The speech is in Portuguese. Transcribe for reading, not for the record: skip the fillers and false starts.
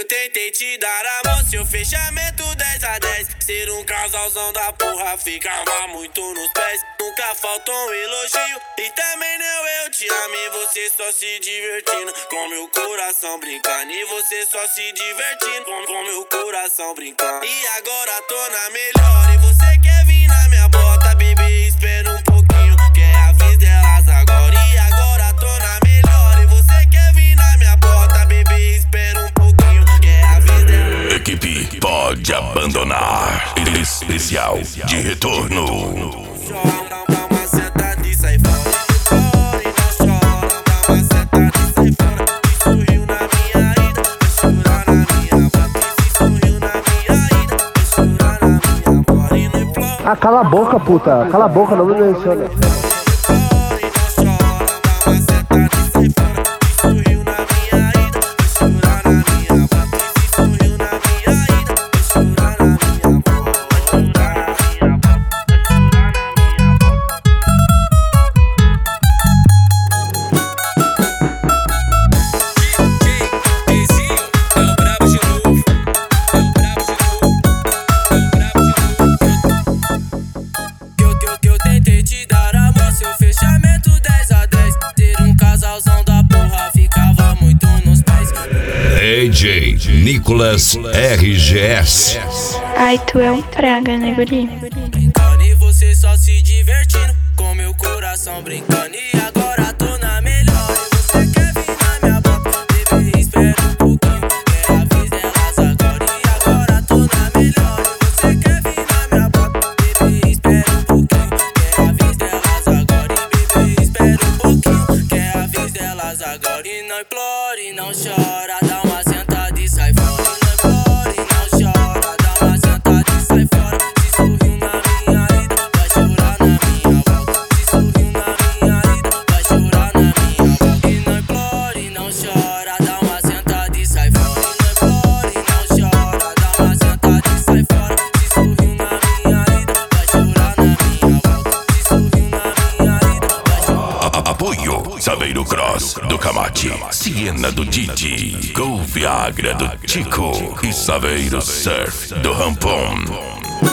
tentei te dar amor, seu fechamento 10 a 10. Ser um casalzão da porra, ficava muito nos pés. Nunca faltou um elogio e também não eu te amo. E você só se divertindo, com meu coração brincando. E você só se divertindo, com meu coração brincando. E agora tô na melhor e você quer vir na minha bota, bebê, espera um pouquinho, que é a vez delas agora. E agora tô na melhor e você quer vir na minha bota, bebê, espera um pouquinho, que é a vez delas. Equipe pode abandonar. Especial de retorno. Chora, dá uma sentada e sai fora. Chora e não chora, dá uma sentada e sai fora. Se sorriu na minha ida, vai chorar na minha volta. Se sorriu na minha ida, vai chorar na minha volta. E não implora. Ah, cala a boca, puta. Cala a boca, não me menciona. Chora e não chora, dá uma sentada e sai fora. Se sorriu na minha ida, vai chorar na minha volta. Se sorriu na minha ida, vai chorar na minha volta. Eu tentei te dar amor, seu fechamento 10 a 10. Ter um casalzão da porra, ficava muito nos pés. DJ Nicolas RGS. Ai, tu é um praga, né, guri? Brincando e você só se divertindo, com meu coração brincando. E agora tô na melhor e você quer vir na minha boca, bebê, espera um pouquinho, que é a vez delas agora. E agora tô na melhor e você quer vir na minha boca, bebê, espera um pouquinho, que é a vez delas agora. E bebê, espera um pouquinho, que é a vez delas agora. E não implore, não chora, dá uma sentada e sai fora. E não implore, não chora, dá uma sentada e sai fora. Se sorriu na minha ida, vai chorar na minha volta. Se sorriu na minha ida, vai chorar na minha volta. E não implore, não chora, dá uma sentada e sai fora. E não implore, não chora, dá uma sentada e sai fora. Se sorriu na minha ida, vai chorar na minha volta. Se sorriu na minha ida, vai chorar. Apoio Saveiro Cross do Camate, Siena do Didi, Go Viagra do Tico e Saveiro Surf do Rampon.